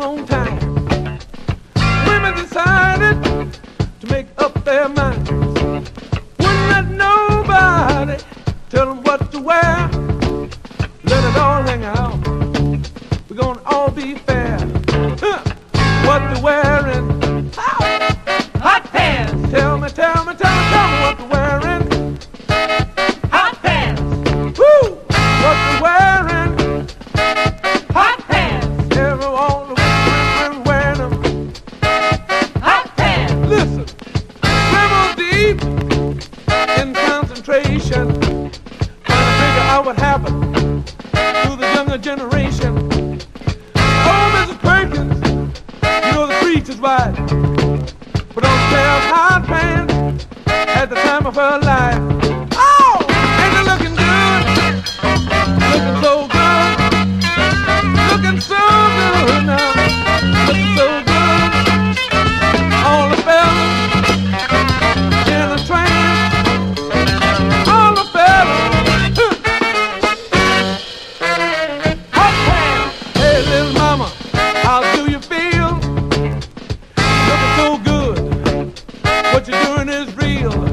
wrong time. Women decided to make up their minds. Wouldn't let nobody tell them what to wear. Let it all hang out. We're gonna all be fair. What they're wearing? Hot pants. Tell me what they're wearing. Hot pants. Woo! What they're wearing? Hot pants. All the women wearing them. Hot pants. Listen, swim deep in concentration, trying to figure out what happened to the younger generation. Oh, Mrs. Perkins, you know the preach is right, but on a pair of hot pants at the time of her life. Oh, ain't they looking good? Looking so good. Looking so good now. Looking so good. All the fellas in the train. All the fellas. Hot pants. Hey, little mama, how do you feel? Looking so good. What you're doing is real.